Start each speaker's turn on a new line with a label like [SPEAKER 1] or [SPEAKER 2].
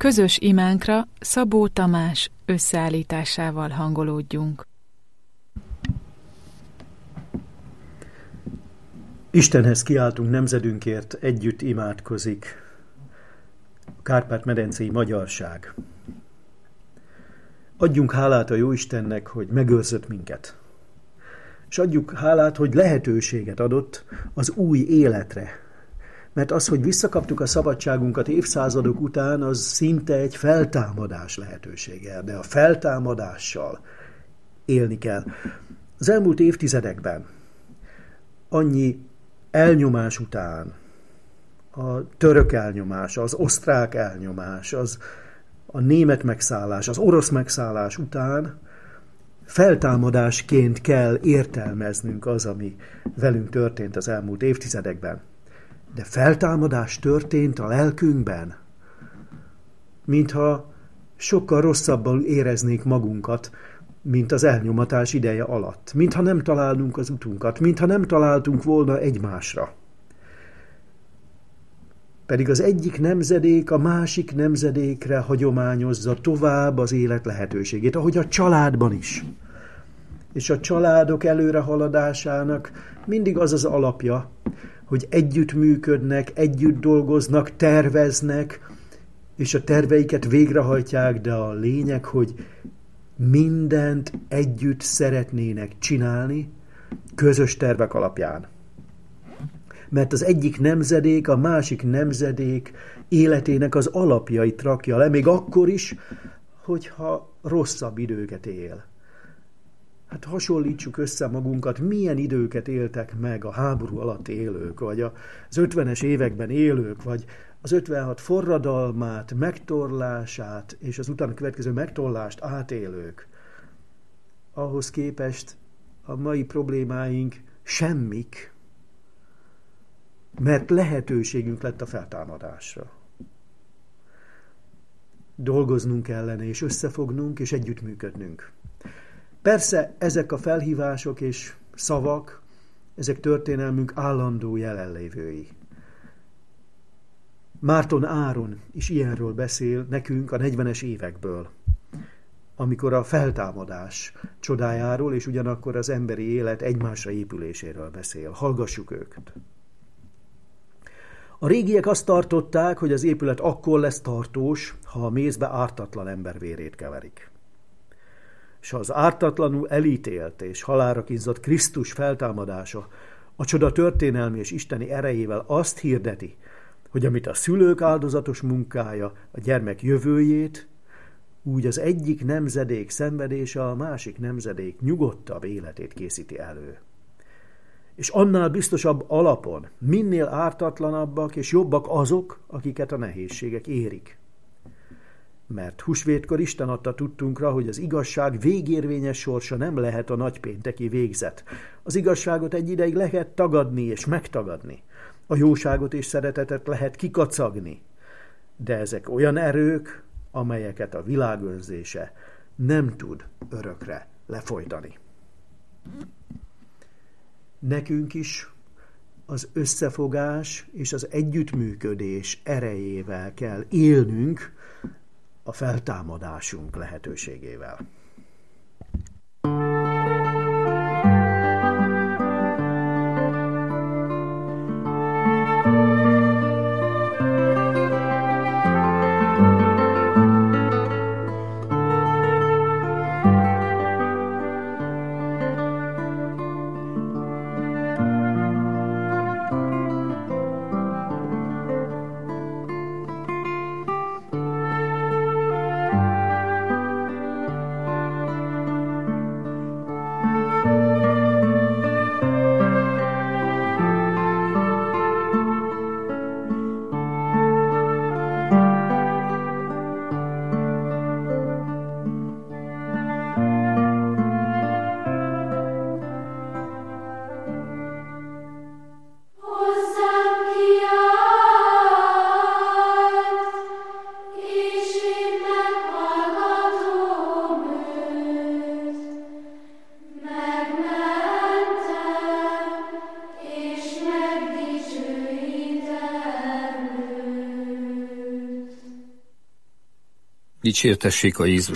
[SPEAKER 1] Közös imánkra Szabó Tamás összeállításával hangolódjunk.
[SPEAKER 2] Istenhez kiáltunk nemzedünkért, együtt imádkozik a Kárpát-medencei magyarság. Adjunk hálát a Jóistennek, hogy megőrzött minket. És adjuk hálát, hogy lehetőséget adott az új életre. Mert az, hogy visszakaptuk a szabadságunkat évszázadok után, az szinte egy feltámadás lehetősége. De a feltámadással élni kell. Az elmúlt évtizedekben annyi elnyomás után, a török elnyomás, az osztrák elnyomás, a német megszállás, az orosz megszállás után feltámadásként kell értelmeznünk az, ami velünk történt az elmúlt évtizedekben. De feltámadás történt a lelkünkben, mintha sokkal rosszabbul éreznék magunkat, mint az elnyomatás ideje alatt, mintha nem találnunk az utunkat, mintha nem találtunk volna egymásra. Pedig az egyik nemzedék a másik nemzedékre hagyományozza tovább az élet lehetőségét, ahogy a családban is. És a családok előrehaladásának mindig az az alapja, hogy együtt működnek, együtt dolgoznak, terveznek, és a terveiket végrehajtják, de a lényeg, hogy mindent együtt szeretnének csinálni, közös tervek alapján. Mert az egyik nemzedék a másik nemzedék életének az alapjait rakja le, még akkor is, hogyha rosszabb időket él. Hát hasonlítsuk össze magunkat, milyen időket éltek meg a háború alatt élők, vagy az 50-es években élők, vagy az 56 forradalmát, megtorlását és az utána következő megtorlást átélők. Ahhoz képest a mai problémáink semmik, mert lehetőségünk lett a feltámadásra. Dolgoznunk kellene, és összefognunk, és együttműködnünk. Persze ezek a felhívások és szavak, ezek történelmünk állandó jelenlévői. Márton Áron is ilyenről beszél nekünk a 40-es évekből, amikor a feltámadás csodájáról és ugyanakkor az emberi élet egymásra épüléséről beszél. Hallgassuk őket. A régiek azt tartották, hogy az épület akkor lesz tartós, ha a mézbe ártatlan ember vérét keverik. És ha az ártatlanul elítélt és halálra kínzott Krisztus feltámadása a csoda történelmi és isteni erejével azt hirdeti, hogy amit a szülők áldozatos munkája a gyermek jövőjét, úgy az egyik nemzedék szenvedése a másik nemzedék nyugodtabb életét készíti elő. És annál biztosabb alapon minél ártatlanabbak és jobbak azok, akiket a nehézségek érik. Mert húsvétkor Isten adta tudtunkra, hogy az igazság végérvényes sorsa nem lehet a nagypénteki végzet. Az igazságot egy ideig lehet tagadni és megtagadni. A jóságot és szeretetet lehet kikacagni. De ezek olyan erők, amelyeket a világőrzése nem tud örökre lefolytani. Nekünk is az összefogás és az együttműködés erejével kell élnünk a feltámadásunk lehetőségével.
[SPEAKER 3] Dicsértessék a Jézus